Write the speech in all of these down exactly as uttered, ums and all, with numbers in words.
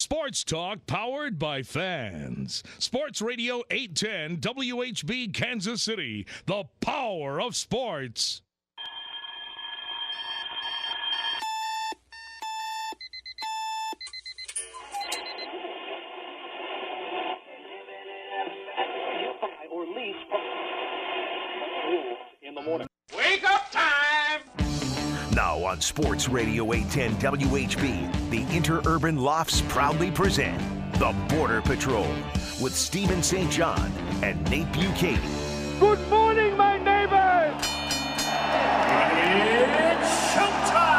Sports talk powered by fans. Sports Radio eight ten W H B Kansas City. The power of sports. Or least in the morning. Wake up time! Now on Sports Radio eight ten W H B, the Interurban Lofts proudly present The Border Patrol with Stephen Saint John and Nate Buchanan. Good morning, my neighbors! It's showtime!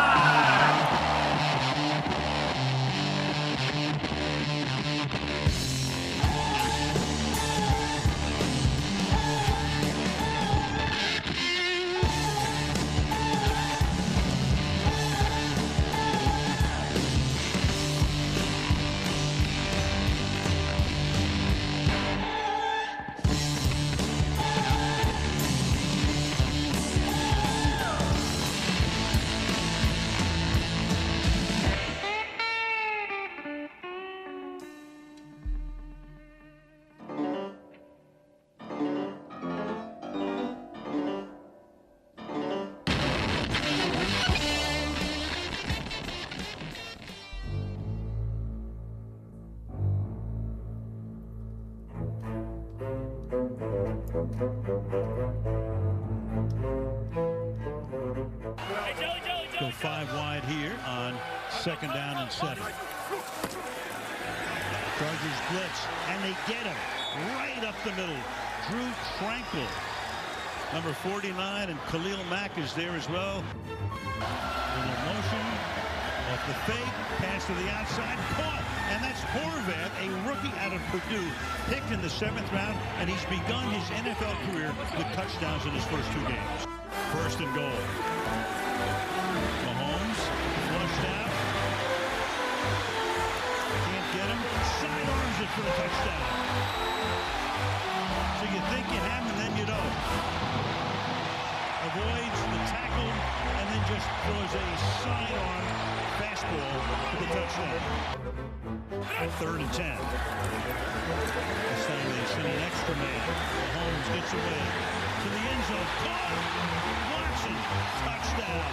Go five wide here on second down and seven. Chargers blitz, and they get him right up the middle. Drew Tranquil, number forty-nine, and Khalil Mack is there as well. Little motion, off the fake, pass to the outside, caught, and that's Horvath, a rookie out of Purdue, picked in the seventh round, and he's begun his N F L career with touchdowns in his first two games. First and goal. Mahomes, flushed out. Can't get him. Sidearms it for the touchdown. So you think you have him, and then you don't. Avoids the tackle, and then just throws a sidearm fastball for the touchdown. Third and ten. This time they send an extra man. Mahomes gets away to the end zone. Caught! Watson, touchdown.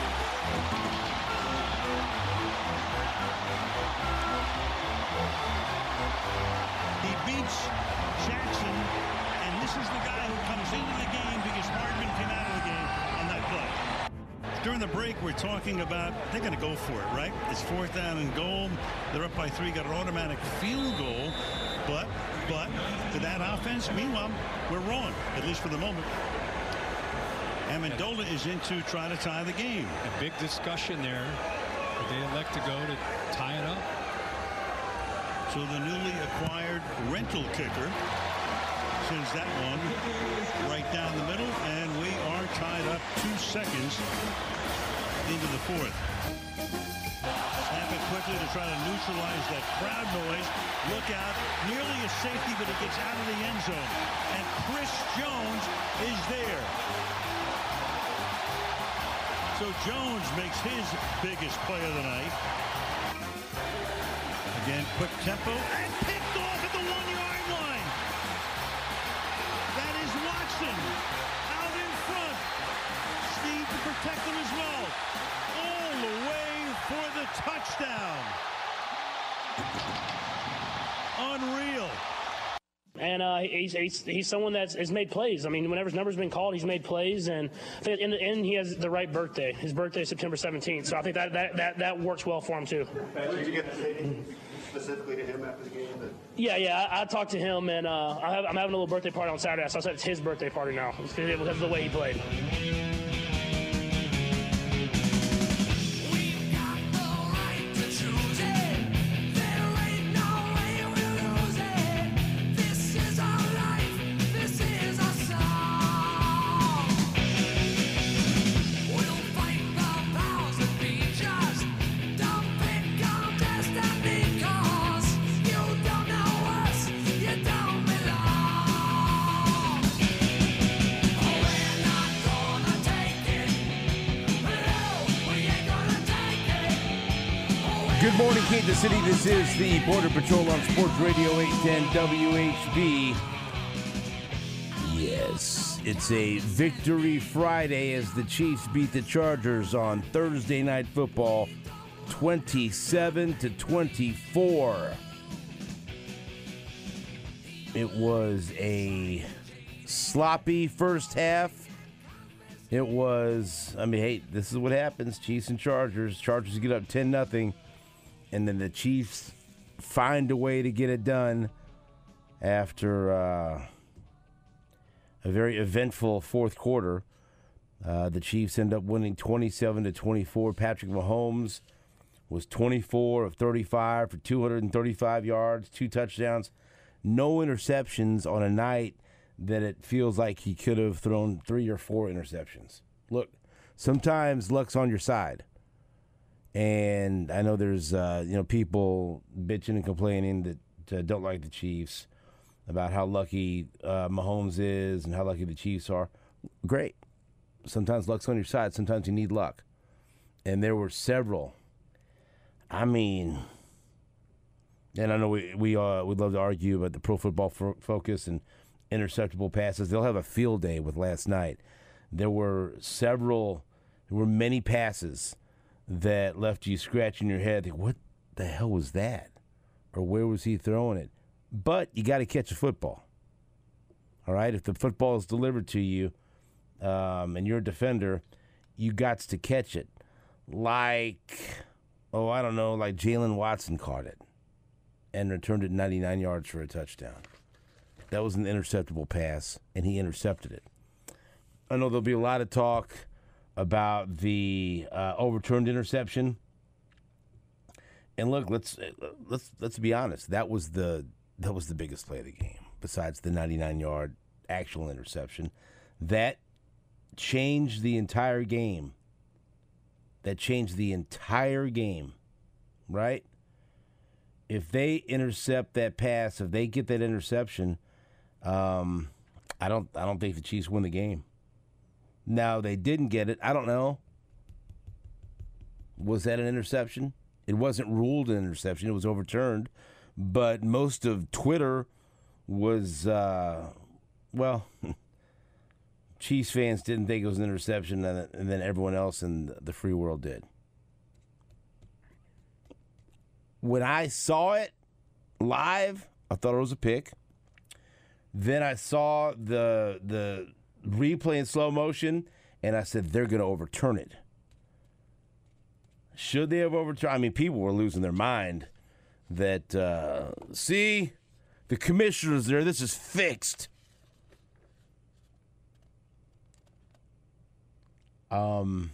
He beats Jackson, and this is the guy who comes into the game because Hardman came out of the game on that play. During the break, we're talking about they're going to go for it, right? It's fourth down and goal. They're up by three, got an automatic field goal. But, but, to that offense, meanwhile, we're wrong, at least for the moment. Amendola is in to try to tie the game. A big discussion there. They elect to go to tie it up. So the newly acquired rental kicker sends that one right down the middle, and we are tied up two seconds into the fourth. Snap it quickly to try to neutralize that crowd noise. Look out, nearly a safety, but it gets out of the end zone. And Chris Jones is there. So Jones makes his biggest play of the night. Again, quick tempo, and picked off at the one-yard line. That is Watson out in front. Steve to protect him as well. All the way for the touchdown. Unreal. And uh, he's, he's he's someone that's has made plays. I mean, whenever his number's been called, he's made plays. And I think in the end, he has the right birthday. His birthday is September seventeenth. So I think that that, that, that works well for him, too. Did you get to say specifically to him after the game? That- Yeah, yeah. I, I talked to him, and uh, I have, I'm having a little birthday party on Saturday. So I said it's his birthday party now because of the way he played. Take Good morning, Kansas City. This is the Border Patrol on Sports Radio eight ten W H B. Yes, it's a victory Friday as the Chiefs beat the Chargers on Thursday Night Football, twenty-seven to twenty-four. It was a sloppy first half. It was, I mean, hey, this is what happens. Chiefs and Chargers. Chargers get up ten nothing. And then the Chiefs find a way to get it done after uh, a very eventful fourth quarter. Uh, the Chiefs end up winning twenty-seven to twenty-four. Patrick Mahomes was twenty-four of thirty-five for two hundred thirty-five yards, two touchdowns, no interceptions on a night that it feels like he could have thrown three or four interceptions. Look, sometimes luck's on your side. And I know there's uh, you know people bitching and complaining that uh, don't like the Chiefs about how lucky uh, Mahomes is and how lucky the Chiefs are. Great. Sometimes luck's on your side. Sometimes you need luck. And there were several. I mean, and I know we we uh, would love to argue about the Pro Football Fo- Focus and interceptable passes. They'll have a field day with last night. There were several. There were many passes that left you scratching your head. What the hell was that? Or where was he throwing it? But you got to catch a football. All right? If the football is delivered to you um, and you're a defender, you got to catch it. Like, oh, I don't know, like Jalen Watson caught it and returned it ninety-nine yards for a touchdown. That was an interceptable pass, and he intercepted it. I know there'll be a lot of talk about the uh, overturned interception, and look, let's let's let's be honest. That was the that was the biggest play of the game, besides the ninety-nine yard actual interception. That changed the entire game. That changed the entire game, right? If they intercept that pass, if they get that interception, um, I don't I don't think the Chiefs win the game. Now, they didn't get it. I don't know. Was that an interception? It wasn't ruled an interception. It was overturned. But most of Twitter was, uh, well, Chiefs fans didn't think it was an interception, and then everyone else in the free world did. When I saw it live, I thought it was a pick. Then I saw the the... replay in slow motion, and I said, they're going to overturn it. Should they have overturned? I mean, people were losing their mind that, uh, see, the commissioner's there. This is fixed. Um,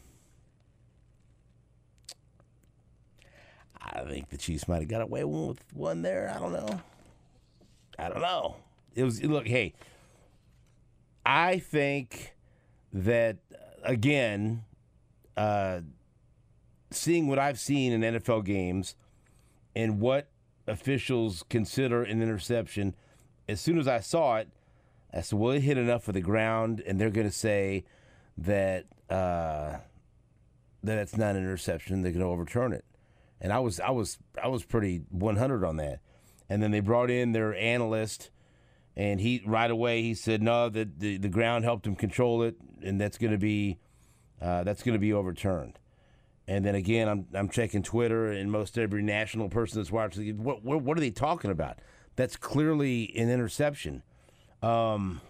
I think the Chiefs might have got away with one there. I don't know. I don't know. It was, look, hey, I think that, again, uh, seeing what I've seen in N F L games and what officials consider an interception, as soon as I saw it, I said, well, it hit enough of the ground, and they're going to say that uh, that it's not an interception. They're going to overturn it. And I was I was I was pretty one hundred on that. And then they brought in their analyst. And he right away he said no, that the, the ground helped him control it, and that's going to be uh, that's going to be overturned. And then again, I'm I'm checking Twitter, and most every national person that's watching, what what, what are they talking about? That's clearly an interception. Um,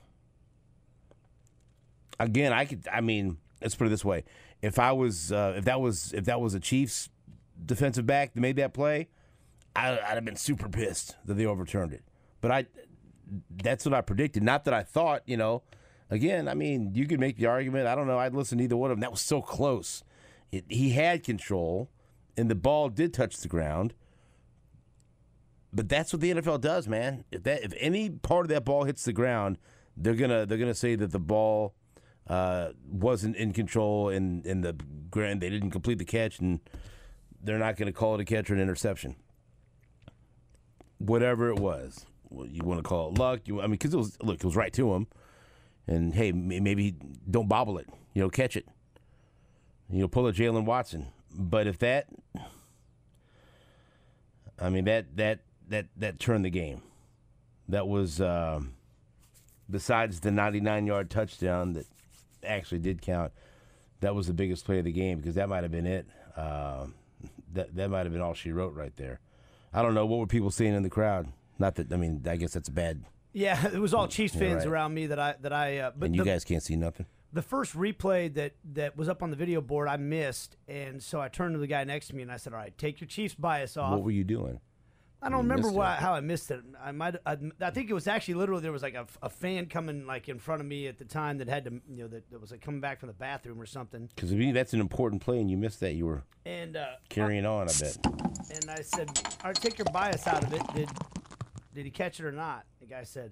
again, I could I mean let's put it this way: if I was uh, if that was if that was a Chiefs defensive back that made that play, I, I'd have been super pissed that they overturned it. But I. That's what I predicted. Not that I thought, you know, again, I mean, you could make the argument. I don't know. I'd listen to either one of them. That was so close. It, he had control, and the ball did touch the ground. But that's what the N F L does, man. If that, if any part of that ball hits the ground, they're gonna they're gonna say that the ball uh, wasn't in control and in the ground. They didn't complete the catch, and they're not going to call it a catch or an interception. Whatever it was. You want to call it luck? You, I mean, because it was look, it was right to him, and hey, maybe don't bobble it, you know, catch it, you know, pull a Jalen Watson. But if that, I mean, that that that that turned the game. That was um, besides the ninety-nine-yard touchdown that actually did count. That was the biggest play of the game because that might have been it. Uh, that that might have been all she wrote right there. I don't know, what were people seeing in the crowd? Not that I mean, I guess that's bad. Yeah, it was all Chiefs fans right. around me that I that I. Uh, but and you the, guys can't see nothing. The first replay that, that was up on the video board, I missed, and so I turned to the guy next to me and I said, "All right, take your Chiefs bias off." What were you doing? I don't you remember missed why, it. how I missed it. I might. I, I think it was actually literally there was like a, a fan coming like in front of me at the time that had to, you know, that, that was like coming back from the bathroom or something. Because I mean, that's an important play, and you missed that. You were and uh, carrying on a bit. And I said, "All right, take your bias out of it. Did did he catch it or not?" The guy said,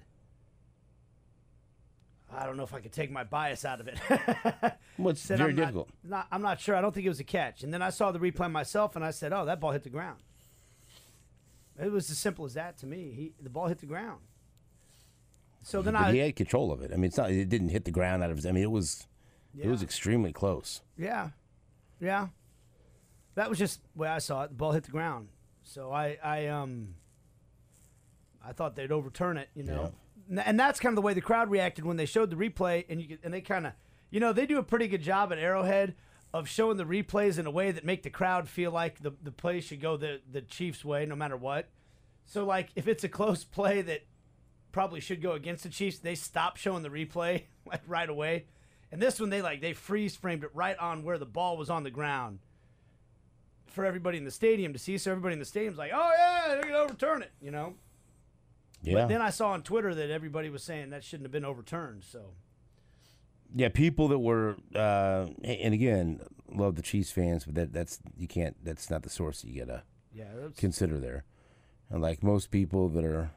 "I don't know if I could take my bias out of it." Well, it's said, very I'm difficult. Not, not, I'm not sure. I don't think it was a catch. And then I saw the replay myself, and I said, "Oh, that ball hit the ground." It was as simple as that to me. He the ball hit the ground. So then but I he had control of it. I mean, it's not. It didn't hit the ground out of his. I mean, it was. Yeah. It was extremely close. yeah, yeah. That was just the way I saw it. The ball hit the ground. So I I um. I thought they'd overturn it, you know. Yeah. And that's kind of the way the crowd reacted when they showed the replay, and you could, and they kind of, you know, they do a pretty good job at Arrowhead of showing the replays in a way that make the crowd feel like the the play should go the the Chiefs' way, no matter what. So like if it's a close play that probably should go against the Chiefs, they stop showing the replay like right away. And this one they like they freeze framed it right on where the ball was on the ground for everybody in the stadium to see. So everybody in the stadium's like, "Oh yeah, they're gonna overturn it," you know. Yeah. But then I saw on Twitter that everybody was saying that shouldn't have been overturned. So, Yeah, people that were, uh, and again, love the Chiefs fans, but that that's you can't. That's not the source that you gotta yeah, that's, consider there. And like most people that are,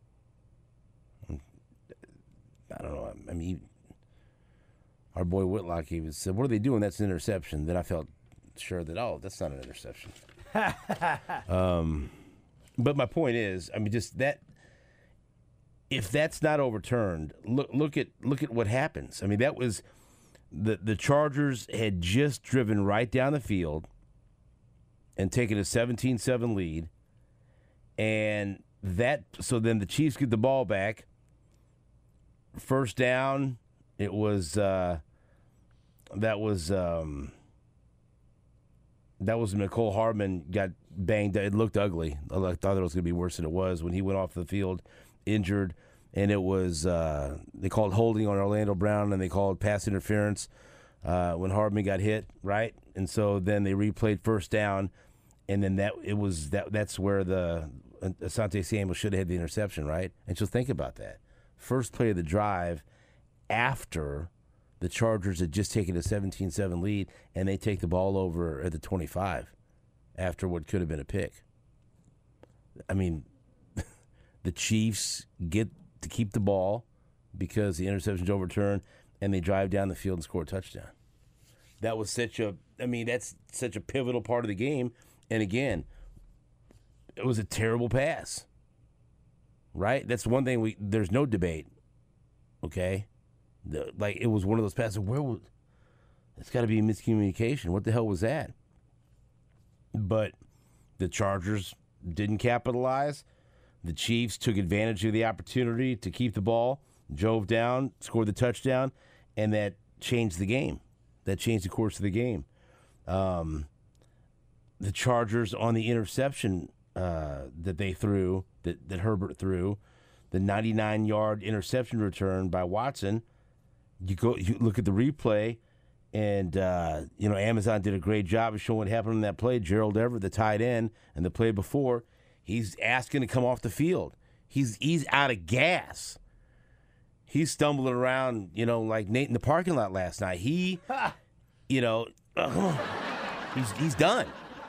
I don't know. I mean, our boy Whitlock, he was said, "What are they doing? That's an interception." Then I felt sure that oh, that's not an interception. um, but my point is, I mean, just that. If that's not overturned, look look at look at what happens. I mean, that was the the Chargers had just driven right down the field and taken a seventeen seven lead, and that so then the Chiefs get the ball back. First down, it was uh, that was um, that was Mecole Hardman got banged. It looked ugly. I thought it was going to be worse than it was when he went off the field. Injured, and it was uh, they called holding on Orlando Brown, and they called pass interference uh, when Hardman got hit, right? And so then they replayed first down, and then that it was that that's where the uh, Asante Samuel should have had the interception, right? And so think about that first play of the drive after the Chargers had just taken a seventeen seven lead, and they take the ball over at the twenty-five after what could have been a pick. I mean. The Chiefs get to keep the ball because the interception's overturned, and they drive down the field and score a touchdown. That was such a, I mean, that's such a pivotal part of the game. And again, it was a terrible pass, right? That's one thing we, there's no debate, okay? The, like, it was one of those passes, where was, it's got to be a miscommunication. What the hell was that? But the Chargers didn't capitalize. The Chiefs took advantage of the opportunity to keep the ball, drove down, scored the touchdown, and that changed the game. That changed the course of the game. Um, the Chargers on the interception uh, that they threw, that, that Herbert threw, the ninety-nine-yard interception return by Watson, you go, you look at the replay, and uh, you know Amazon did a great job of showing what happened in that play. Gerald Everett, the tight end, and the play before, he's asking to come off the field. He's he's out of gas. He's stumbling around, you know, like Nate in the parking lot last night. He, you know, uh, he's he's done.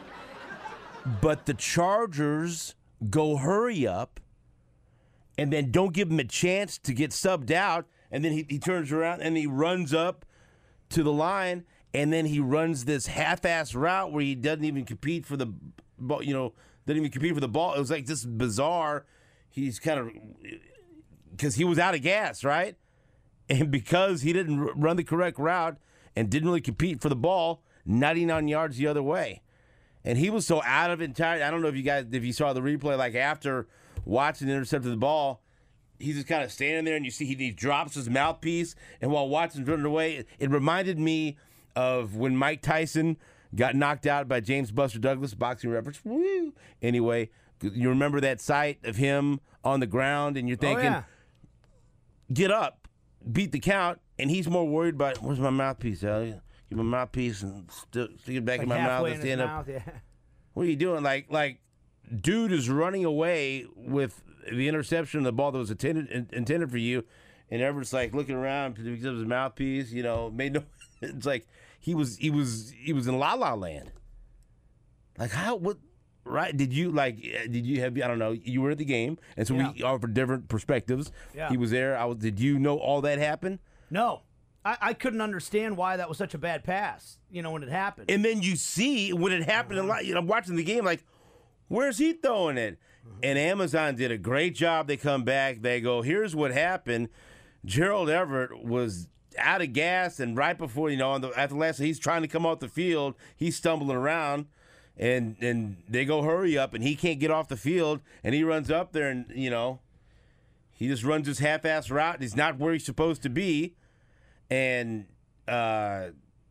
But the Chargers go hurry up, and then don't give him a chance to get subbed out. And then he, he turns around and he runs up to the line, and then he runs this half-ass route where he doesn't even compete for the, you know, didn't even compete for the ball. It was like this bizarre. He's kind of, because he was out of gas, right? And because he didn't run the correct route and didn't really compete for the ball, ninety-nine yards the other way. And he was so out of it entirely. I don't know if you guys, if you saw the replay, like after watching the intercepted the ball, he's just kind of standing there, and you see he, he drops his mouthpiece, and while Watson's running away, it, it reminded me of when Mike Tyson got knocked out by James Buster Douglas, boxing reference. Woo! Anyway, you remember that sight of him on the ground, and you're thinking, oh, yeah. get up, beat the count, and he's more worried about, where's my mouthpiece, Elliot? Give my mouthpiece and st- stick it back like in my mouth and in stand up. mouth, yeah. What are you doing? Like, like, dude is running away with the interception of the ball that was intended in, intended for you, and Everett's like looking around because of his mouthpiece. You know, made no. It's like he was he was he was in La La Land. Like how what? Right? Did you like? Did you have? I don't know. You were at the game, and so Yeah. we offered different perspectives. Yeah. He was there. I was. Did you know all that happened? No. I, I couldn't understand why that was such a bad pass, you know, when it happened. And then you see when it happened, a lot. You know, I'm watching the game, like, where's he throwing it? And Amazon did a great job. They come back. They go, here's what happened. Gerald Everett was out of gas, and right before, you know, on the, at the last, he's trying to come off the field. He's stumbling around, and and they go, hurry up, and he can't get off the field, and he runs up there, and, you know, he just runs his half-ass route. He's not where he's supposed to be. And uh,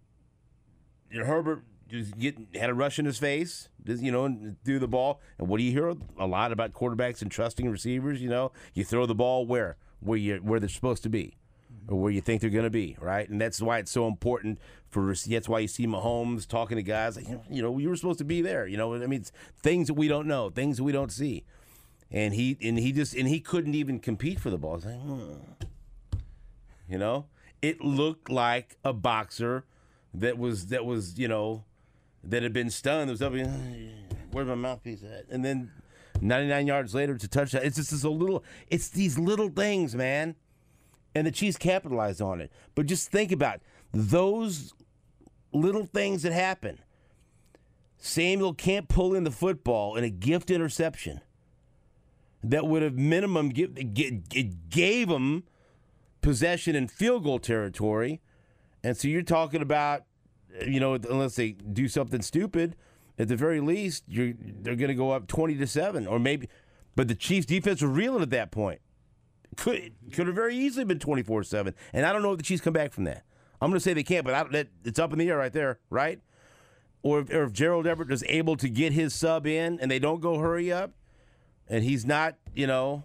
you know, Herbert just get, had a rush in his face, just, you know, and threw the ball. And what do you hear a lot about quarterbacks and trusting receivers? You know, you throw the ball where where you where they're supposed to be, or where you think they're going to be, right? And that's why it's so important for. That's why you see Mahomes talking to guys like, you know, you were supposed to be there. You know, I mean, it's things that we don't know, things that we don't see, and he and he just and he couldn't even compete for the ball. It's like, hmm. You know. It looked like a boxer that was that was you know that had been stunned. It was up, where's my mouthpiece at? And then ninety-nine yards later, it's a touchdown. It's just this a little. It's these little things, man, and the Chiefs capitalized on it. But just think about those little things that happen. Samuel can't pull in the football in a gift interception that would have minimum give, it gave him possession in field goal territory. And so you're talking about, you know, unless they do something stupid, at the very least, you're they're going to go up twenty to seven, or maybe. But the Chiefs' defense was reeling at that point. Could could have very easily been twenty-four seven, and I don't know if the Chiefs come back from that. I'm going to say they can't, but I, that, it's up in the air right there, right? Or if, or if Gerald Everett is able to get his sub in, and they don't go hurry up, and he's not, you know,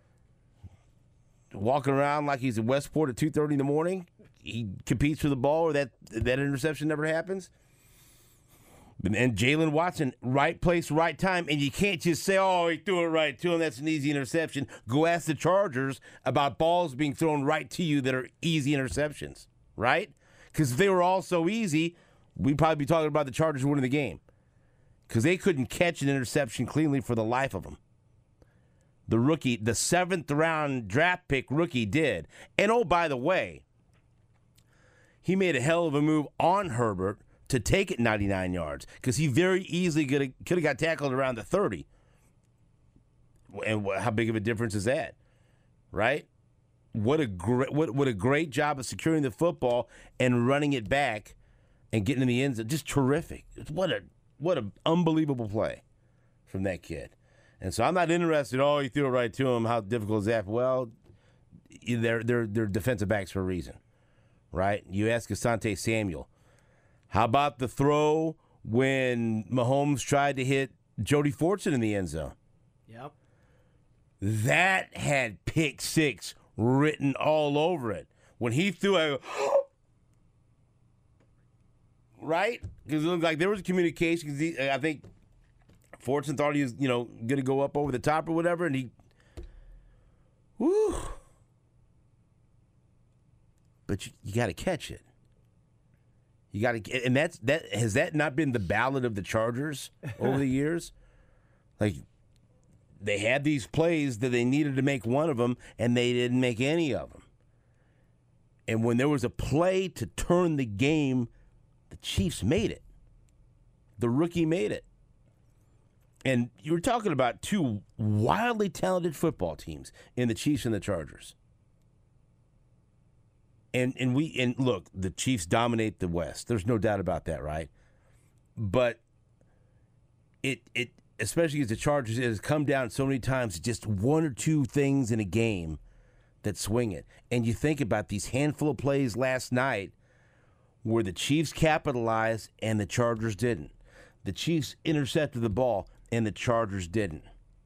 walking around like he's in Westport at two thirty in the morning, he competes for the ball, or that that interception never happens. And Jalen Watson, right place, right time, and you can't just say, oh, he threw it right to him, that's an easy interception. Go ask the Chargers about balls being thrown right to you that are easy interceptions, right? Because if they were all so easy, we'd probably be talking about the Chargers winning the game, because they couldn't catch an interception cleanly for the life of them. The rookie, the seventh round draft pick rookie did. And oh, by the way, he made a hell of a move on Herbert to take it ninety-nine yards, because he very easily could have, could have got tackled around the thirty. And how big of a difference is that, right? What a great what what a great job of securing the football and running it back and getting in the end zone. Just terrific. What a what an unbelievable play from that kid. And so I'm not interested, oh, he threw it right to him. How difficult is that? Well, they're, they're, they're defensive backs for a reason, right? You ask Asante Samuel. How about the throw when Mahomes tried to hit Jody Fortson in the end zone? Yep. That had pick six written all over it. When he threw it, right? Because it looked like there was communication. Cause he, I think Fortson thought he was, you know, going to go up over the top or whatever, and he, whoo. But you, you got to catch it. You got to, and that's that. Has that not been the ballad of the Chargers over the years? Like, they had these plays that they needed to make one of them, and they didn't make any of them. And when there was a play to turn the game, the Chiefs made it. The rookie made it. And you were talking about two wildly talented football teams in the Chiefs and the Chargers. And and we and look, the Chiefs dominate the West. There's no doubt about that, right? But it it especially as the Chargers, it has come down so many times, just one or two things in a game that swing it. And you think about these handful of plays last night where the Chiefs capitalized and the Chargers didn't. The Chiefs intercepted the ball and the Chargers didn't.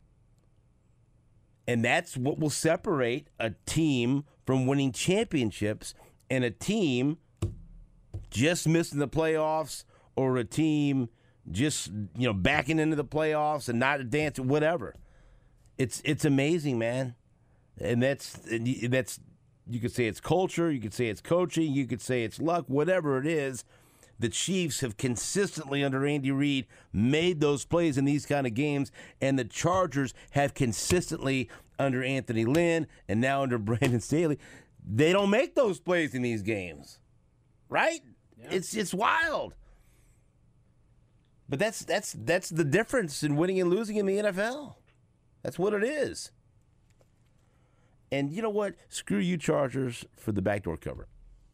And that's what will separate a team from winning championships and a team just missing the playoffs or a team just, you know, backing into the playoffs and not advancing, whatever. It's it's amazing, man. And that's that's you could say it's culture, you could say it's coaching, you could say it's luck, whatever it is. The Chiefs have consistently under Andy Reid made those plays in these kind of games, and the Chargers have consistently under Anthony Lynn and now under Brandon Staley. They don't make those plays in these games, right? Yeah. It's it's wild. But that's that's that's the difference in winning and losing in the N F L. That's what it is. And you know what? Screw you, Chargers, for the backdoor cover.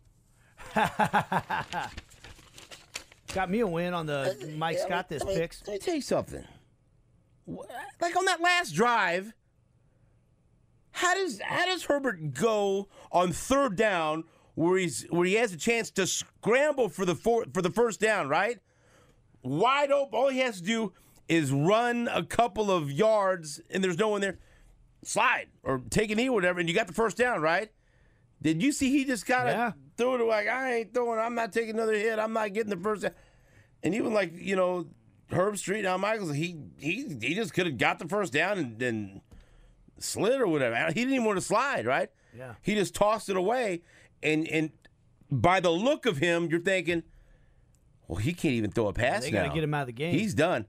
Got me a win on the uh, Mike yeah, Scott this picks. Let me tell you something. Like on that last drive, how does how does Herbert go on third down where he's where he has a chance to scramble for the for, for the first down, right? Wide open. All he has to do is run a couple of yards, and there's no one there. Slide or take a knee or whatever, and you got the first down, right? Did you see he just kind of yeah. threw it like, I ain't throwing, I'm not taking another hit, I'm not getting the first down. And even like, you know, Herb Street, now Michaels, he he he just could have got the first down and then slid or whatever. He didn't even want to slide, right? Yeah. He just tossed it away, and and by the look of him, you're thinking, well, he can't even throw a pass they now. They got to get him out of the game. He's done.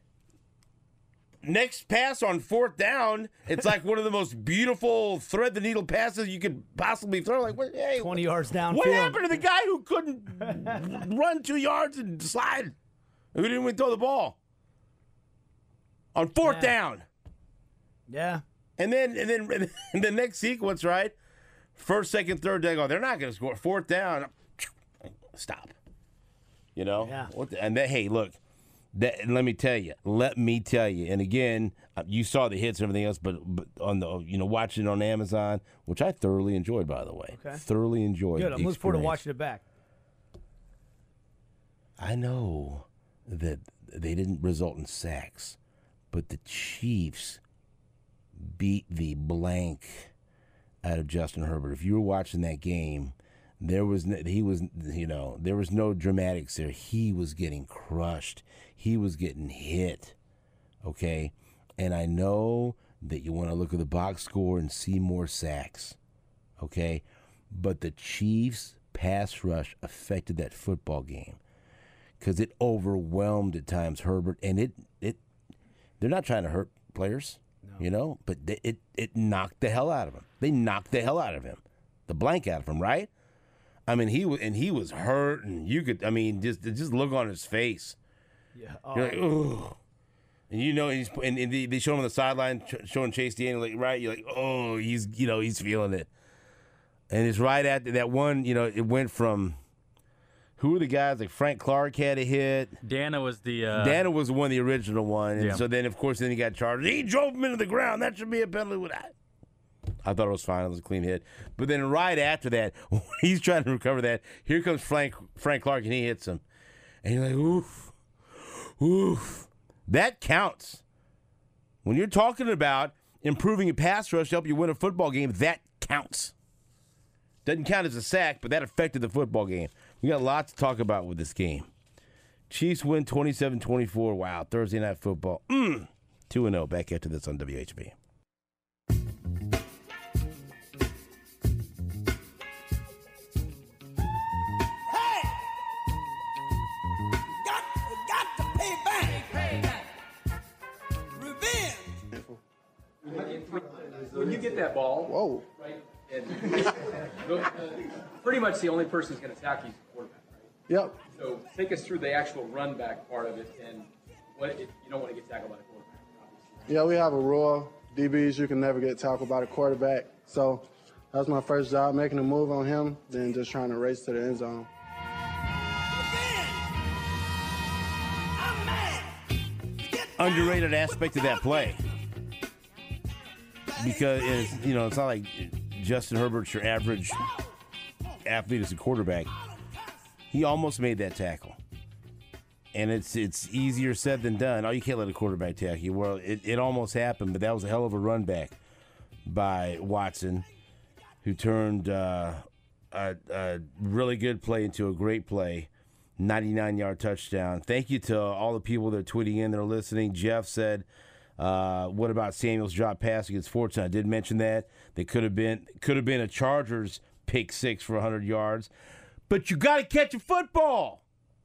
Next pass on fourth down, it's like one of the most beautiful thread-the-needle passes you could possibly throw. Like, what, hey, twenty yards downfield. What happened to the guy who couldn't run two yards and slide? Who didn't even throw the ball on fourth yeah. down? Yeah. And then, and then, and the next sequence, right? First, second, third, they go. They're not going to score. Fourth down, stop. You know. Yeah. What the, and then, hey, look. That, let me tell you. Let me tell you. And again, you saw the hits and everything else, but, but on the you know watching it on Amazon, which I thoroughly enjoyed, by the way. Okay. Thoroughly enjoyed. Good. I'm looking forward to watching it back. I know that they didn't result in sacks, but the Chiefs beat the blank out of Justin Herbert. If you were watching that game, there was no, he was you know there was no dramatics there. He was getting crushed. He was getting hit, okay? And I know that you want to look at the box score and see more sacks, okay? But the Chiefs' pass rush affected that football game because it overwhelmed at times Herbert, and it it they're not trying to hurt players, no. you know, but they, it it knocked the hell out of him. They knocked the hell out of him, the blank out of him, right? I mean, he was and he was hurt, and you could, I mean, just just look on his face. Yeah. Oh. You're like, ooh. And you know, he's and, and they show him on the sideline, showing Chase Daniel, like, right? You're like, oh, he's, you know, he's feeling it. And it's right at that one, you know, it went from, who were the guys? Like Frank Clark had a hit. Dana was the. Uh, Dana was the one, the original one. And yeah. so then, of course, then he got charged. He drove him into the ground. That should be a penalty with that. I thought it was fine. It was a clean hit. But then right after that, when he's trying to recover that, here comes Frank Frank Clark, and he hits him. And you're like, oof. Oof. That counts. When you're talking about improving a pass rush to help you win a football game, that counts. Doesn't count as a sack, but that affected the football game. We got a lot to talk about with this game. Chiefs win twenty-seven twenty-four. Wow, Thursday Night Football. Mm. two and oh. Back after this on W H B. When you get that ball, whoa, right, and pretty much the only person who's going to attack you is the quarterback, right? Yep. So take us through the actual run back part of it, and what it, you don't want to get tackled by the quarterback, obviously. Yeah, we have a rule. D Bs, you can never get tackled by the quarterback. So that was my first job, making a move on him, then just trying to race to the end zone. I'm mad. Get underrated aspect of that play. Because it's, you know, it's not like Justin Herbert's your average athlete as a quarterback. He almost made that tackle. And it's it's easier said than done. Oh, you can't let a quarterback tackle you. Well, it, it almost happened, but that was a hell of a run back by Watson, who turned uh, a, a really good play into a great play, ninety-nine-yard touchdown. Thank you to all the people that are tweeting in, that are listening. Jeff said, uh, what about Samuel's drop pass against Fortune? I did mention that. They could have been could have been a Chargers pick six for one hundred yards. But you got to catch a football.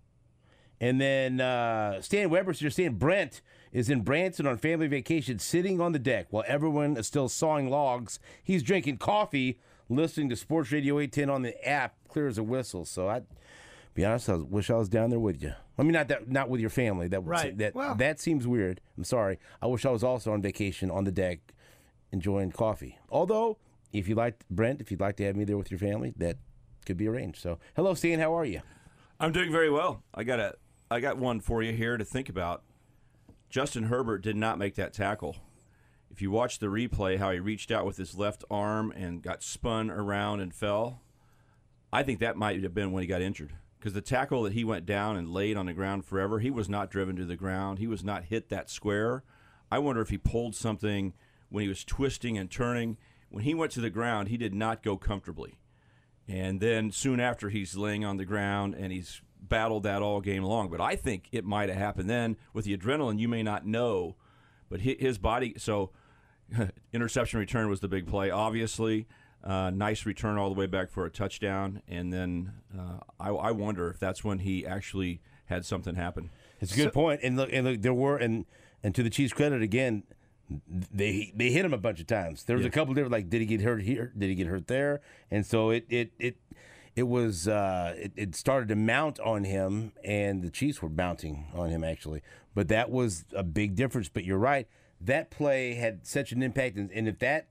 And then uh, Stan Weber's here saying Brent is in Branson on family vacation, sitting on the deck while everyone is still sawing logs. He's drinking coffee, listening to Sports Radio eight ten on the app, clear as a whistle. So I, be honest, I wish I was down there with you. I mean, not that, not with your family. That right. That well. that seems weird. I'm sorry. I wish I was also on vacation on the deck, enjoying coffee. Although, if you like Brent, if you'd like to have me there with your family, that could be arranged. So, hello, Stan. How are you? I'm doing very well. I got a. I got one for you here to think about. Justin Herbert did not make that tackle. If you watch the replay, how he reached out with his left arm and got spun around and fell, I think that might have been when he got injured. Because the tackle that he went down and laid on the ground forever, he was not driven to the ground. He was not hit that square. I wonder if he pulled something when he was twisting and turning. When he went to the ground, he did not go comfortably. And then soon after, he's laying on the ground and he's battled that all game long. But I think it might have happened then. With the adrenaline, you may not know. But his body, so interception return was the big play, obviously. Uh, nice return all the way back for a touchdown. And then uh, I, I wonder if that's when he actually had something happen. It's a good so, point. And look, and look, there were, and and to the Chiefs' credit again, they they hit him a bunch of times. There was yeah. a couple different, like, did he get hurt here? Did he get hurt there? And so it it it it was uh, it, it started to mount on him, and the Chiefs were mounting on him actually. But that was a big difference. But you're right, that play had such an impact, and, and if that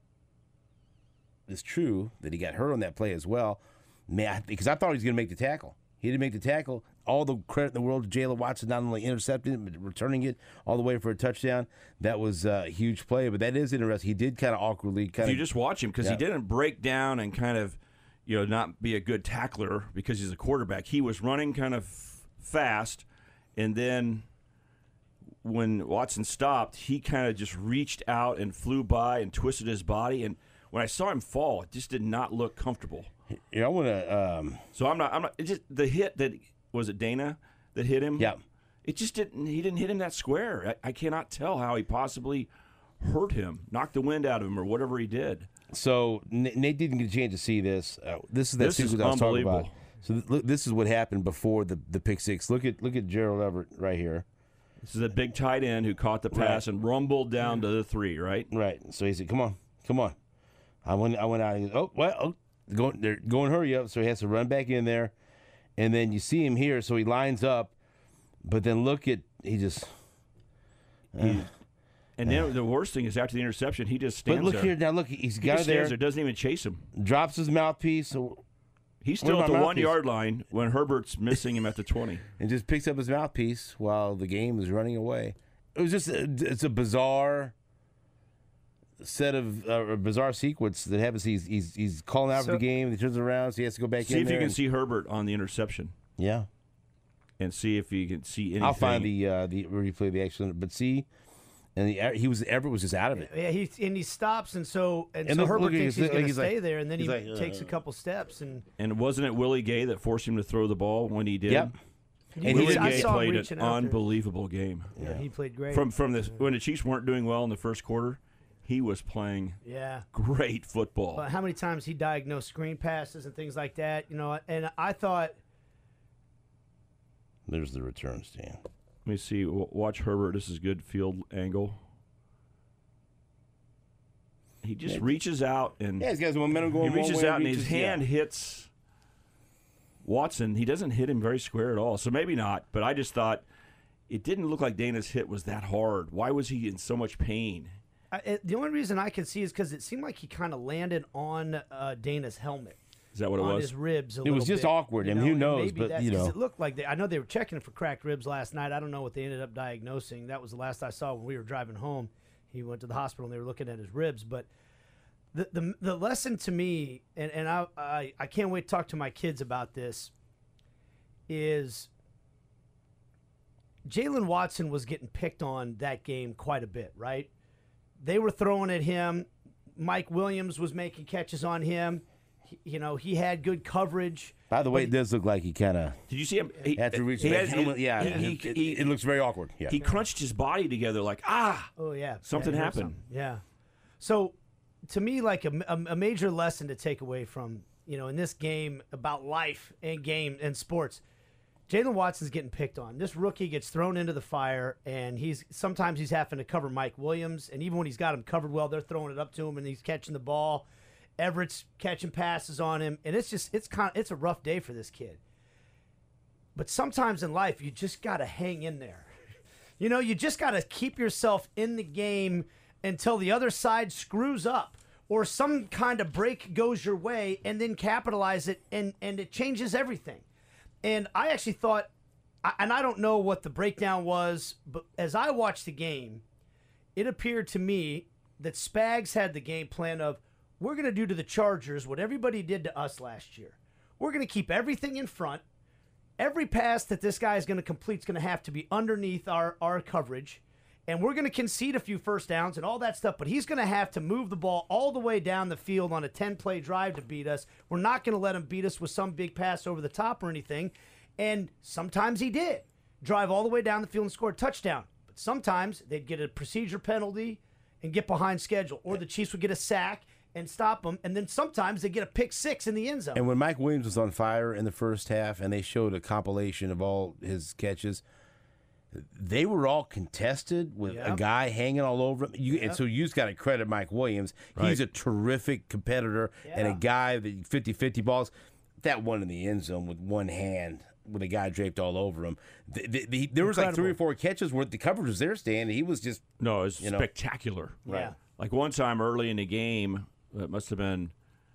is true, that he got hurt on that play as well, man, because I thought he was going to make the tackle. He didn't make the tackle. All the credit in the world to Jaylen Watson, not only intercepting it, but returning it all the way for a touchdown. That was a huge play, but that is interesting. He did kind of awkwardly kind of. You just watch him, because yeah. he didn't break down and kind of, you know, not be a good tackler because he's a quarterback. He was running kind of fast, and then when Watson stopped, he kind of just reached out and flew by and twisted his body. And when I saw him fall, it just did not look comfortable. Yeah, I want to. Um... So I'm not. I'm not. It just the hit that was it Dana that hit him. Yeah. It just didn't. He didn't hit him that square. I, I cannot tell how he possibly hurt him, knocked the wind out of him, or whatever he did. So Nate didn't get a chance to see this. Uh, this is that this sequence is I was talking about. unbelievable. So th- look, this is what happened before the the pick six. Look at look at Gerald Everett right here. This is a big tight end who caught the pass right. and rumbled down to the three. Right. Right. So he said, "Come on, come on." I went. I went out. And, oh well. Oh, Go, they're going hurry up, so he has to run back in there, and then you see him here, so he lines up, but then look at he just. Uh, he, and then uh, the worst thing is after the interception, he just stands there. But look there. here now, look he's he got just it there. Stands there, doesn't even chase him. Drops his mouthpiece. So he's still at the one yard line when Herbert's missing him at the twenty, and just picks up his mouthpiece while the game is running away. It was just a, it's a bizarre set of uh, a bizarre sequence that happens. He's he's he's calling out so, for the game. He turns around, so he has to go back see in if there. you can and, see Herbert on the interception. Yeah, and see if you can see anything. I'll find the uh, the replay of the action, but see, and the, he was Everett was just out of it. Yeah, he and he stops, and so and, and so look, Herbert look, thinks he's, he's going to stay like, there, and then he like, uh, takes a couple steps, and and wasn't it Willie Gay that forced him to throw the ball when he did? Yep. And Willie Gay played an unbelievable there. game. Yeah, yeah, he played great. From from this when the Chiefs weren't doing well in the first quarter. He was playing yeah. great football. But how many times he diagnosed screen passes and things like that, you know? And I thought, there's the return stand. Let me see. Watch Herbert. This is good field angle. He just yeah. reaches out and yeah, he's got some momentum going. He reaches one way out and reaches, his hand yeah. hits Watson. He doesn't hit him very square at all. So maybe not. But I just thought it didn't look like Dana's hit was that hard. Why was he in so much pain? I, it, the only reason I can see is because it seemed like he kind of landed on uh, Dana's helmet. Is that what it on was? his ribs a It little was just bit, awkward. you I mean, know, who and knows, maybe but, that- you 'cause know. it looked like they, I know they were checking him for cracked ribs last night. I don't know what they ended up diagnosing. That was the last I saw when we were driving home. He went to the hospital and they were looking at his ribs. But the the, the lesson to me, and, and I, I I can't wait to talk to my kids about this, is Jalen Watson was getting picked on that game quite a bit, right? They were throwing at him. Mike Williams was making catches on him. He, you know, he had good coverage. By the way, it does look like he kind of. Did you see him? He, After reach he the has- helmet, yeah, he- it, he- it- he- it looks very awkward. Yeah. He crunched his body together like, ah, Oh, yeah. something Yeah, I heard happened. something. Yeah. So, to me, like a, a, a major lesson to take away from, you know, in this game about life and game and sports, Jalen Watson's getting picked on. This rookie gets thrown into the fire, and he's sometimes he's having to cover Mike Williams, and even when he's got him covered well, they're throwing it up to him, and he's catching the ball. Everett's catching passes on him, and it's just it's kind of, it's a rough day for this kid. But sometimes in life, you just got to hang in there. You know, you just got to keep yourself in the game until the other side screws up or some kind of break goes your way, and then capitalize it, and, and it changes everything. And I actually thought, and I don't know what the breakdown was, but as I watched the game, it appeared to me that Spags had the game plan of, we're going to do to the Chargers what everybody did to us last year. We're going to keep everything in front. Every pass that this guy is going to complete is going to have to be underneath our, our coverage. And we're going to concede a few first downs and all that stuff, but he's going to have to move the ball all the way down the field on a ten-play drive to beat us. We're not going to let him beat us with some big pass over the top or anything. And sometimes he did. Drive all the way down the field and score a touchdown. But sometimes they'd get a procedure penalty and get behind schedule. Or the Chiefs would get a sack and stop them. And then sometimes they get a pick six in the end zone. And when Mike Williams was on fire in the first half and they showed a compilation of all his catches, they were all contested with Yep. a guy hanging all over him. You, Yep. And so you just got to credit Mike Williams. He's a terrific competitor and a Yeah. guy that fifty-fifty balls. That one in the end zone with one hand with a guy draped all over him. The, the, the, there was like three or Incredible. four catches where the coverage was there, Stan, and he was just No, it was You know. spectacular. Right. Yeah. Like one time early in the game, it must have been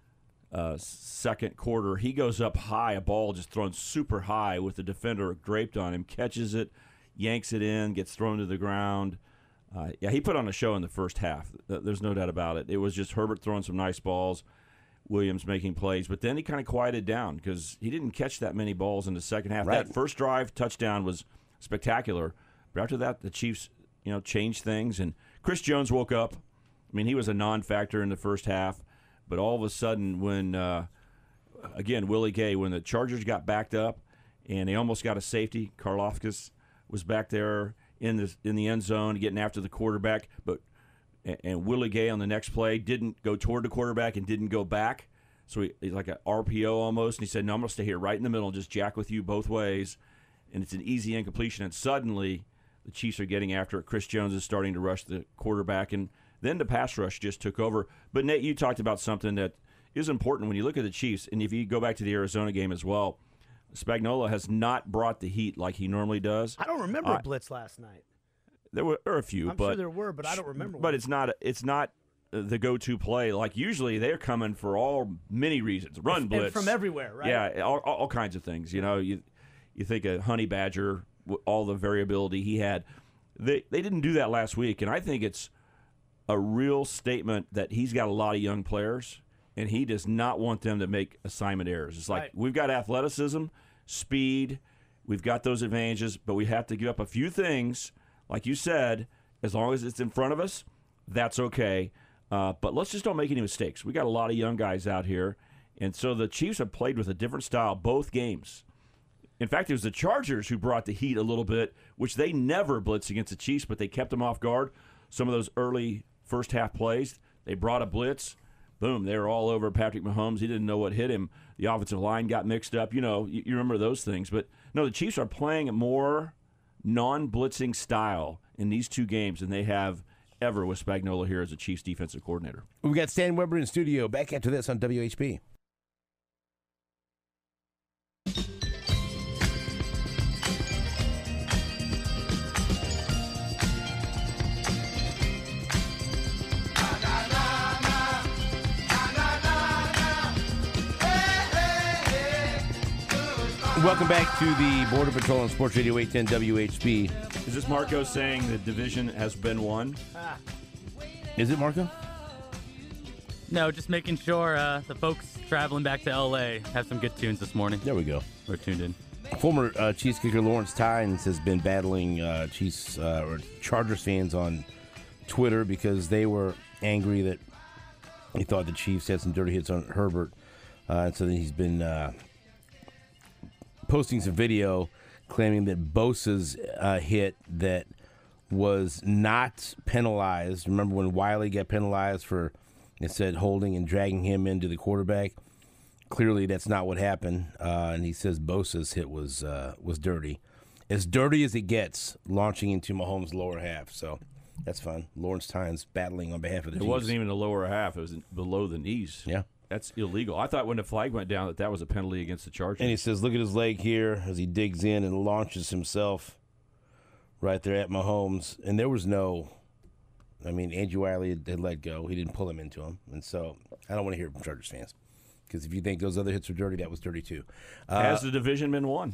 uh, second quarter, he goes up high, a ball just thrown super high with the defender draped on him, catches it, yanks it in, gets thrown to the ground. Uh, yeah, he put on a show in the first half. Th- There's no doubt about it. It was just Herbert throwing some nice balls, Williams making plays, but then he kind of quieted down because he didn't catch that many balls in the second half. Right. That first drive touchdown was spectacular, but after that, the Chiefs, you know, changed things. And Chris Jones woke up. I mean, he was a non-factor in the first half, but all of a sudden, when uh, again Willie Gay, when the Chargers got backed up and they almost got a safety, Karlaftis was back there in the in the end zone getting after the quarterback, but and, and Willie Gay on the next play didn't go toward the quarterback and didn't go back, so he, he's like an R P O almost, and he said, "No, I'm gonna stay here right in the middle and just jack with you both ways," and it's an easy incompletion, and suddenly the Chiefs are getting after it. Chris Jones is starting to rush the quarterback, and then the pass rush just took over. But Nate, you talked about something that is important when you look at the Chiefs, and if you go back to the Arizona game as well. Spagnuolo has not brought the heat like he normally does. I don't remember Uh, a blitz last night. There were, there were a few, I'm but sure there were, but I don't remember But one. it's not it's not the go-to play. Like usually they're coming for all many reasons. Run And blitz from everywhere, right? Yeah, all, all kinds of things. You know, you you think of Honey Badger, all the variability he had. They they didn't do that last week, and I think it's a real statement that he's got a lot of young players, and he does not want them to make assignment errors. It's like Right. we've got athleticism, speed, we've got those advantages, but we have to give up a few things. Like you said, as long as it's in front of us, that's okay. Uh, but let's just don't make any mistakes. We got a lot of young guys out here, and so the Chiefs have played with a different style both games. In fact, it was the Chargers who brought the heat a little bit, which they never blitz against the Chiefs, but they kept them off guard. Some of those early first half plays, they brought a blitz. Boom, they were all over Patrick Mahomes. He didn't know what hit him. The offensive line got mixed up. You know, you, you remember those things. But, no, the Chiefs are playing a more non-blitzing style in these two games than they have ever with Spagnuolo here as a Chiefs defensive coordinator. We've got Stan Weber in studio. Back after this on W H B. Welcome back to the Border Patrol on Sports Radio eight ten W H B. Is this Marco saying the division has been won? Ah. Is it, Marco? No, just making sure uh, the folks traveling back to L A have some good tunes this morning. There we go. We're tuned in. Former uh, Chiefs kicker Lawrence Tynes has been battling uh, Chiefs uh, or Chargers fans on Twitter because they were angry that he thought the Chiefs had some dirty hits on Herbert. Uh, and so then he's been uh, posting some video claiming that Bosa's uh, hit that was not penalized. Remember when Wiley got penalized for, it said, holding and dragging him into the quarterback? Clearly, that's not what happened, uh, and he says Bosa's hit was uh, was dirty. As dirty as it gets, launching into Mahomes' lower half. So that's fun. Lawrence Tynes battling on behalf of the It Chiefs. wasn't even the lower half. It was below the knees. Yeah. That's illegal. I thought when the flag went down that that was a penalty against the Chargers. And he says, look at his leg here as he digs in and launches himself right there at Mahomes. And there was no, I mean, Andrew Wiley had, had let go. He didn't pull him into him. And so I don't want to hear it from Chargers fans. Because if you think those other hits were dirty, that was dirty too. Uh, Has the division been won?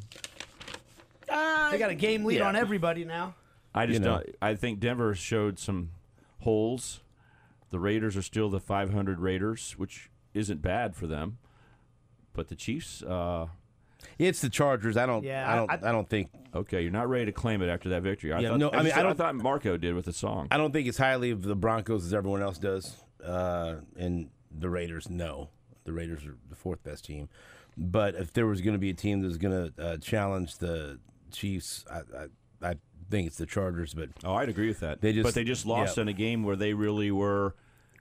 Uh, they got a game lead yeah. on everybody now. I just You know. don't. I think Denver showed some holes. The Raiders are still the five hundred Raiders, which isn't bad for them. But the Chiefs, uh, it's the Chargers. I don't. Yeah, I don't. I- I, don't think. okay, you're not ready to claim it after that victory. I Yeah, thought, no, I mean, just- I don't- I thought Marco did with the song. I don't think as highly of the Broncos as everyone else does. Uh, and the Raiders, no. The Raiders are the fourth best team. But if there was going to be a team that was going to uh, challenge the Chiefs, I, I, I think it's the Chargers. But Oh, I'd agree with that. They just- but they just lost yeah. in a game where they really were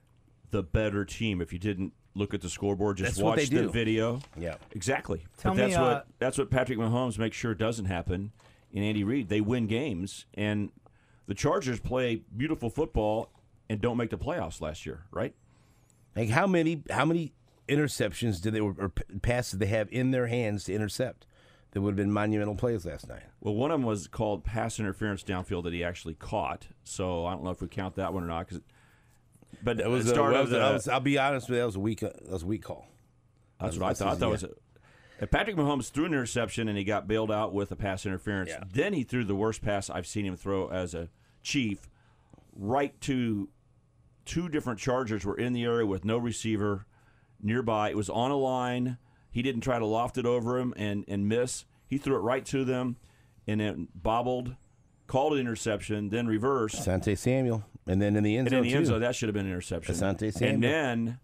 the better team. If you didn't look at the scoreboard, just That's what watch they the do. video. Yeah. Exactly. Tell but that's me, uh, what that's what Patrick Mahomes makes sure doesn't happen in Andy Reid. They win games, and the Chargers play beautiful football and don't make the playoffs last year, right? like how many how many interceptions did they or, or passes they have in their hands to intercept? That would have been monumental plays last night. Well, one of them was called pass interference downfield that he actually caught. So I don't know if we count that one or not. Cause, but That was, the a, start that of was, the, I was, I'll be honest with you, that was a weak, that was a weak call. That's That what I was- thought. I that's- thought it was yeah. a, if Patrick Mahomes threw an interception and he got bailed out with a pass interference. Yeah. Then he threw the worst pass I've seen him throw as a Chief, right to two different Chargers were in the area with no receiver nearby. It was on a line. He didn't try to loft it over him and, and miss. He threw it right to them and then bobbled, called an interception, then reversed. Asante Samuel. And then in the end And zone, in the end too. zone, that should have been an interception. Asante Samuel. And then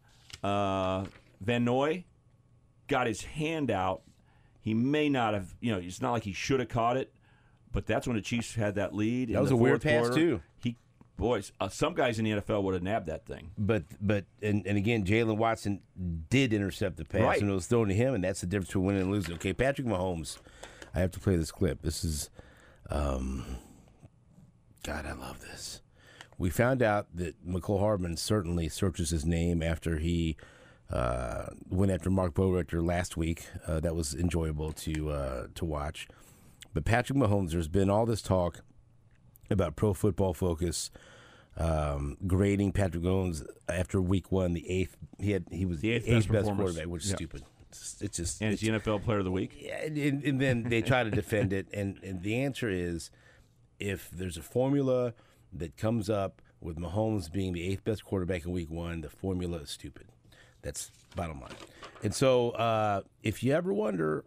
uh, Van Noy got his hand out. He may not have, you know, it's not like he should have caught it, but that's when the Chiefs had that lead. That in was the a weird fourth pass, quarter. too. He, boys, uh, some guys in the N F L would have nabbed that thing. But but and, and again, Jalen Watson did intercept the pass, Right. and it was thrown to him, and that's the difference between winning and losing. Okay, Patrick Mahomes, I have to play this clip. This is, um, God, I love this. We found out that McCole Hardman certainly searches his name after he uh, went after Mark Boerter last week. Uh, that was enjoyable to uh, to watch. But Patrick Mahomes, there's been all this talk about Pro Football Focus um, grading Patrick Mahomes after Week One, the eighth. He had he was The eighth eighth best best performance. quarterback, which is Yeah. stupid. It's, it's just And it's, it's the N F L Player of the Week. yeah, and, and then they try to defend it, and, and the answer is, if there's a formula that comes up with Mahomes being the eighth best quarterback in Week One, the formula is stupid. That's bottom line. And so, uh, if you ever wonder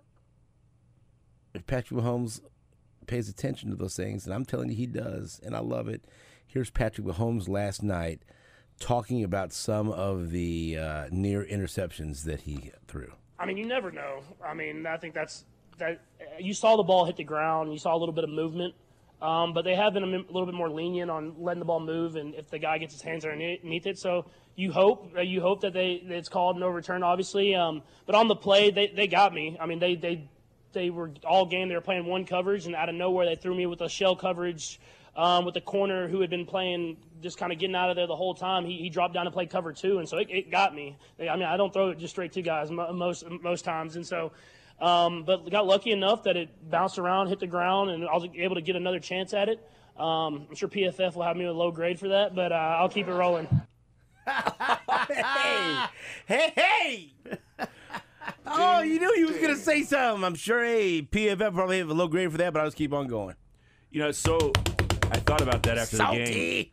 if Patrick Mahomes pays attention to those things, and I'm telling you he does, and I love it. Here's Patrick Mahomes last night talking about some of the uh, near interceptions that he threw. I mean, you never know. I mean, I think that's that. You saw the ball hit the ground. You saw a little bit of movement, um, but they have been a, mi- a little bit more lenient on letting the ball move, and if the guy gets his hands underneath it. So you hope uh, you hope that they that it's called no return, obviously. Um, but on the play, they, they got me. I mean, they they they were all game. They were playing one coverage, and out of nowhere, they threw me with a shell coverage. Um, with the corner who had been playing, just kind of getting out of there the whole time, he, he dropped down to play cover two, and so it, it got me. I mean, I don't throw it just straight to guys mo- most most times, and so, um, but got lucky enough that it bounced around, hit the ground, and I was able to get another chance at it. Um, I'm sure P F F will have me with a low grade for that, but uh, I'll keep it rolling. Hey, hey, hey! Dude, Oh, you knew he was going to say something. I'm sure, hey, P F F probably have a low grade for that, but I'll just keep on going. You know, so I thought about that after Salty. the game.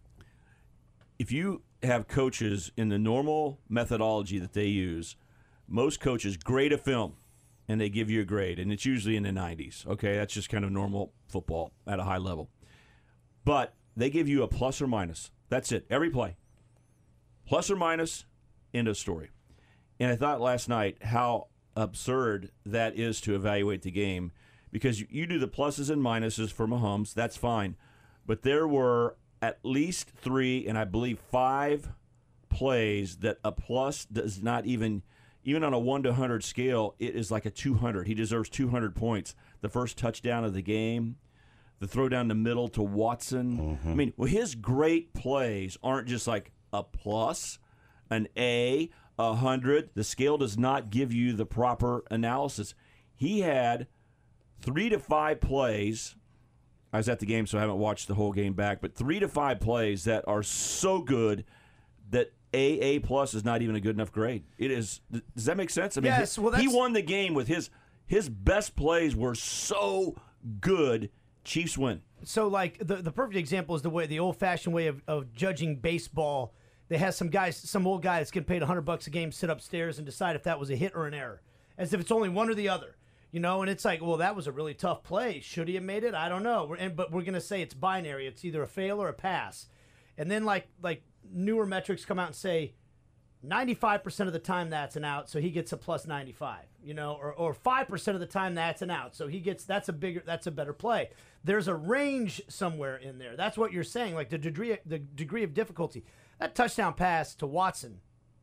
If you have coaches in the normal methodology that they use, most coaches grade a film, and they give you a grade, and it's usually in the nineties. Okay, that's just kind of normal football at a high level. But they give you a plus or minus. That's it, every play. Plus or minus, end of story. And I thought last night how absurd that is to evaluate the game, because you, you do the pluses and minuses for Mahomes, that's fine. But there were at least three, and I believe five plays that a plus does not even, even on a one to one hundred scale, it is like a two hundred. He deserves two hundred points. The first touchdown of the game, the throw down the middle to Watson. Mm-hmm. I mean, well, his great plays aren't just like a plus, an A, a one hundred. The scale does not give you the proper analysis. He had three to five plays. I was at the game, so I haven't watched the whole game back, but three to five plays that are so good that A, A plus is not even a good enough grade. It is. Does that make sense? I mean, yes, well, that's... he won the game with his his best plays were so good. Chiefs win. So, like, the, the perfect example is the way the old-fashioned way of, of judging baseball. They have some guys, some old guy that's getting paid one hundred bucks a game sit upstairs and decide if that was a hit or an error, as if it's only one or the other. You know, and it's like, well, that was a really tough play. Should he have made it? I don't know. We're, and, but we're going to say it's binary. It's either a fail or a pass. And then, like, like newer metrics come out and say ninety-five percent of the time that's an out, so he gets a plus ninety-five. You know, or, or five percent of the time that's an out, so he gets that's a bigger that's a better play. There's a range somewhere in there. That's what you're saying, like the degree the degree of difficulty. That touchdown pass to Watson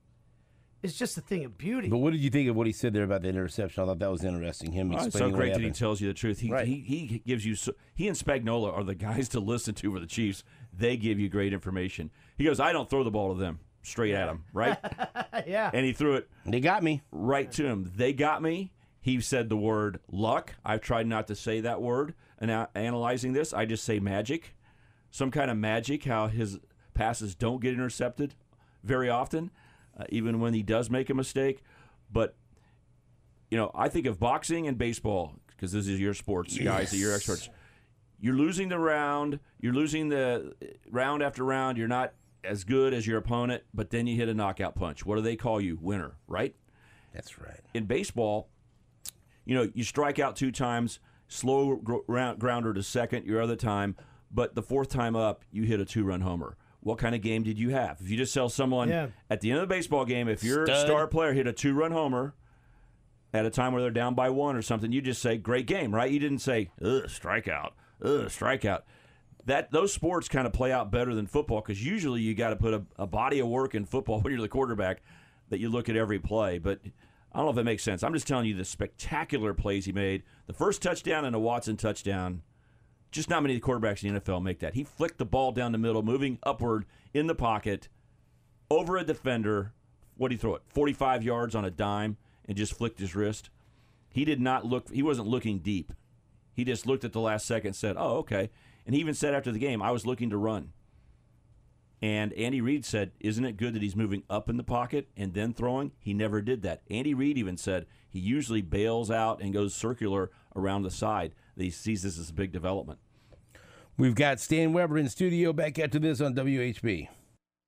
is just a thing of beauty. But what did you think of what he said there about the interception? I thought that was interesting. Him oh, explaining it's so great what that he happened. tells you the truth. He, right. he he gives you so, he and Spagnuolo are the guys to listen to for the Chiefs. They give you great information. He goes, I don't throw the ball to them, straight at him, right? Yeah. And he threw it. They got me right to him. They got me. He said the word luck. I've tried not to say that word. And now analyzing this, I just say magic, some kind of magic. How his passes don't get intercepted very often. Uh, even when he does make a mistake. But, you know, I think of boxing and baseball, because this is your sports, yes. guys, that you're experts. You're losing the round. You're losing the round after round. You're not as good as your opponent, but then you hit a knockout punch. What do they call you? Winner, right? That's right. In baseball, you know, you strike out two times, slow gr- grounder to second your other time, but the fourth time up, you hit a two-run homer. What kind of game did you have? If you just tell someone yeah. at the end of the baseball game, if your Stud. star player hit a two-run homer at a time where they're down by one or something, you just say, great game, right? You didn't say, ugh, strikeout, ugh, strikeout. That those sports kind of play out better than football, because usually you got to put a, a body of work in football when you're the quarterback that you look at every play. But I don't know if that makes sense. I'm just telling you the spectacular plays he made. The first touchdown and a Watson touchdown. Just not many quarterbacks in the N F L make that. He flicked the ball down the middle, moving upward in the pocket, over a defender. What did he throw it? forty-five yards on a dime, and just flicked his wrist. He did not look. He wasn't looking deep. He just looked at the last second and said, oh, okay. And he even said after the game, I was looking to run. And Andy Reid said, isn't it good that he's moving up in the pocket and then throwing? He never did that. Andy Reid even said he usually bails out and goes circular around the side. He sees this as a big development. We've got Stan Weber in studio. Back after this on W H B.